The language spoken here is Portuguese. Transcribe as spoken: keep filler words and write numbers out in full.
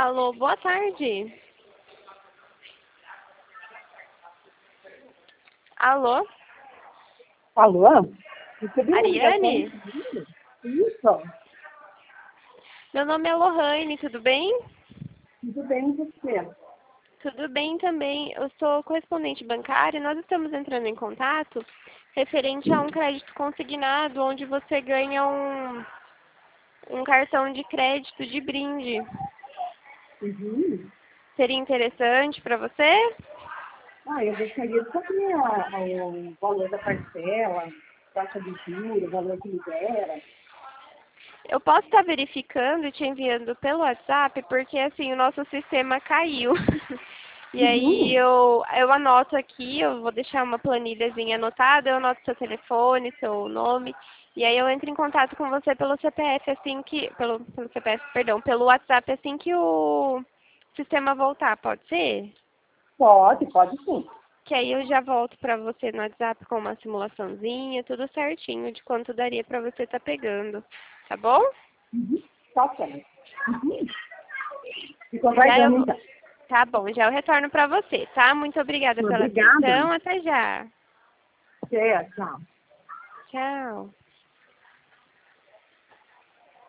Alô, boa tarde. Alô? Alô? Recebi uma Ariane? ligação. Isso. Meu nome é Lohane, tudo bem? Tudo bem, você? Tudo bem também. Eu sou correspondente bancária e nós estamos entrando em contato referente a um crédito consignado, onde você ganha um, um cartão de crédito de brinde. Uhum. Seria interessante para você? Ah, eu gostaria de saber a- a- o valor da parcela, taxa de juros, o valor que libera. Eu posso estar verificando e te enviando pelo WhatsApp, porque assim, o nosso sistema caiu. E aí Uhum. eu, eu anoto aqui, eu vou deixar uma planilhazinha anotada, eu anoto seu telefone, seu nome, e aí eu entro em contato com você pelo C P F assim que. Pelo, pelo C P F, perdão, pelo WhatsApp assim que o sistema voltar, pode ser? Pode, pode sim. Que aí eu já volto pra você no WhatsApp com uma simulaçãozinha, tudo certinho de quanto daria pra você estar pegando. Tá bom? Uhum. Tá certo. Uhum. Fico Já eu aguardando vou... então. Tá bom, já eu retorno pra você, tá? Muito obrigada pela Obrigada. atenção, até já. Certo, tchau. Tchau.